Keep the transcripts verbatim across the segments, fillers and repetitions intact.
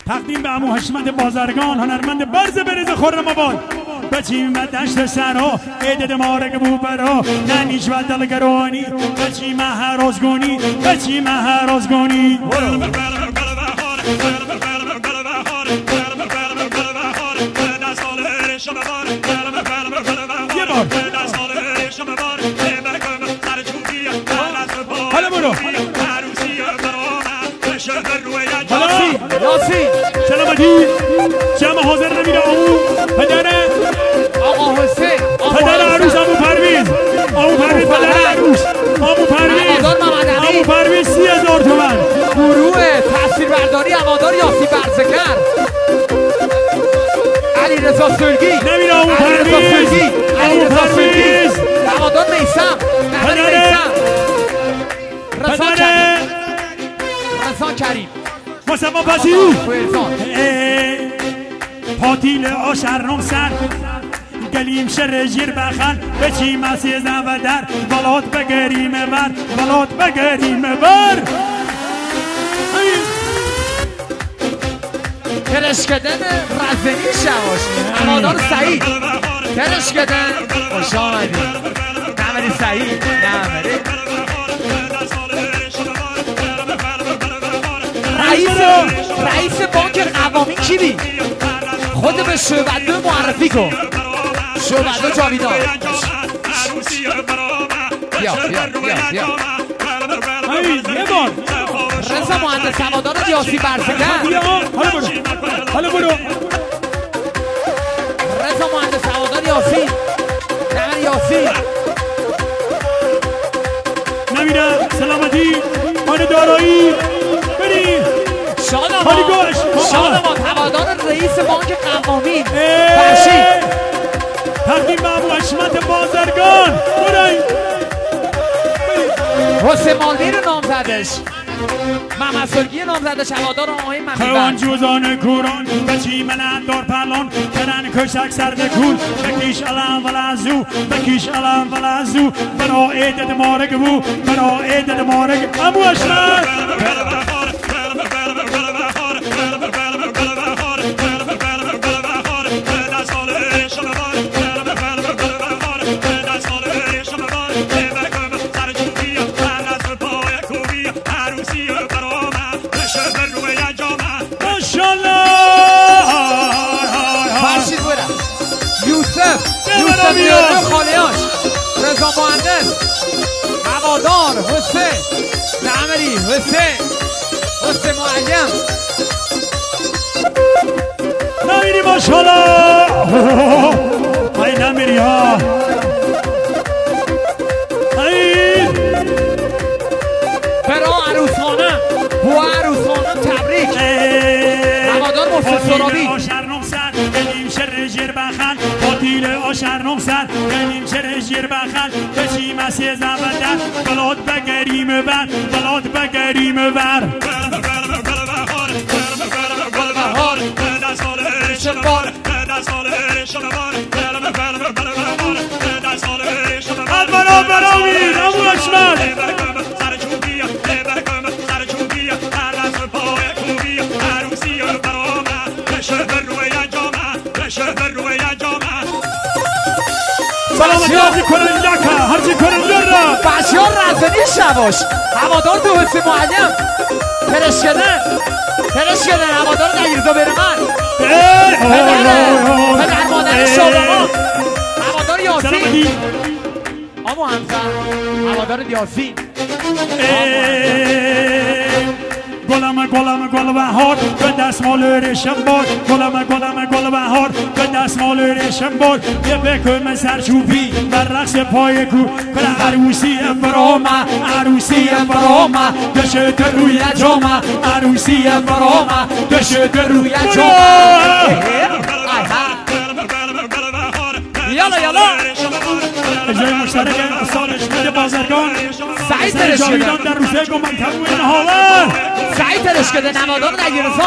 تقدیم به عمو حشمت بازرگان، هنرمند برز بریز خرم آباد. بچیم و دشت سرها عیدد مارگ بوبرها ننیش و دلگرانی بچیم هر روزگونی بچیم هر روزگونی یه بار حالا برو یاسی یاسی سلامتی جمع حاضر نمیره آمو پدر آقا حسین پدر عروس آمو پرویز آمو پرویز پدر عروس آمو پرویز آمو پرویز سی هزار تومن گروه تصویربرداری هوادار یاسی برزگر علی رضا سرگی نمیره آمو پرویز علی رضا سرگی هوادار میثم پدر رضا کریم رضا کریم مصطفی پسی پاتیل آشرنم سر گلیم شر جیر بخن بچیم از سیزن و در بلات بگریم بر بلات بگریم بر کرشکدن رزنی شواش هوادار سعید کرشکدن خوش آمدی نمری سعید نمری رئیس رئیس بانک قوامی کی بی؟ خود به شعبده معرفی کن شعبده جاویدان بیا بیا بیا بیا یه بار رضا مهندس هوادار یاسی برزگر حالا برو حالا برو رضا مهندس هوادار یاسی نمر یاسی نمیره سلامتی آن دارایی بریم شادمان شادمان هوادار رئیس بانک قوامی فرشید تقدیم به عمو حشمت بازرگان برای حسین مالدی رو نام زدش محمد سرگی نام زدش هوادار آقای محمد خوان جوزان کوران بچی من دار پرلان کرن کشک سرد کول بکیش علم ولازو بکیش علم ولازو برا عیدد مارگ بو برا عیدد مارگ عمو حشمت یوسف میرانو خالیاش رضا مهندس هوادار حسین نعمری حسین حسین معلم نمیری ماشالله های نمیری ها های برا عروسانه بو عروسانه تبریک هوادار محسن سرابی گلیم شر جیر بخن پاتیل آشرنم سر گلیم شر جیر بخن بچیم از سیزن و در بلاد بگریم بر بلاد بگریم بر البرا برامی عمو حشمت سلامتی هرچی کننده که هرچی کننده را بسیار رزنی شواش هوادار تو حسین معلم پرشکدن پرشکدن هوادار نگیرزا بره من پدر مادر شادمان هوادار یاسی آمو همسر هوادار یاسی گلم گلم گل بهار به دستمال ریشم بار گلم گلم گل بهار به دستمال ریشم بار یه بکن سرچوبی بر رقص پای کو کل عروسی برام عروسی برام دشت روی جام عروسی برام دشت روی جام یالا یالا اجرای مشترک سالش میده بازرگان سعید ترشکدن در روزه گمان تبوی نهاور سعید ترشکدن هوادار نگیرزا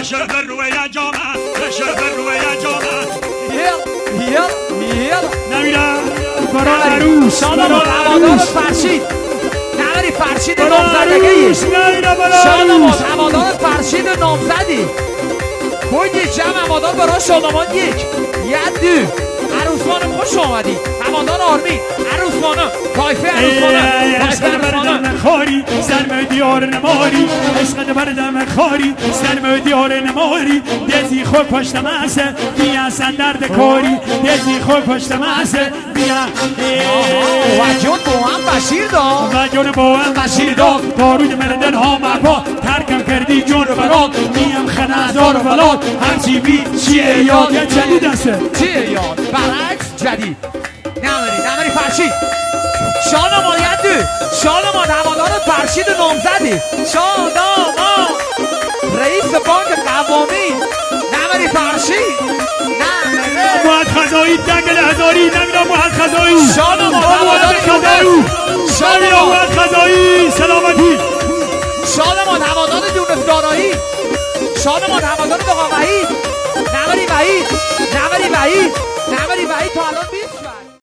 یالا یالا نمیرم برای عروس هوادار فرشید نمری فرشید نامزدگی شادمان هوادار فرشید نامزدی باید یک جمع همادان برای شادمان یک یک دو عروس خانم خوش آمدی همادان آرمین عروس خانم تایفه عروس خانم عشق بردم خاری سرم دیار نماری عشق بردم خاری سرم دیار نماری دزی خود پشت مسه بیا سندرد کاری دزی خود پشت مسه بیا و جون با هم بشیر داد و جون با هم بشیر داد دارود مردن ها مرپا ترکم کردی جون برات میم خنزار و ولاد هرچی بی چیه یاد یا جدید هسته چیه یاد برعکس جدید نمری نمری فرشید شادمان یدو شادمان همادانت فرشید و نامزدی شادمان رئیس بانک قوامی نمری فرشید نمری باید خزایی دنگل هزاری نمیدم باید خزایی شادمان همادانت خزایی شادمان باید خزایی سلامتی شادمان همادان دونفدارایی شادمان همادان دقا وحید نمری وحید نمری وحید نمری وحید تا الان بیست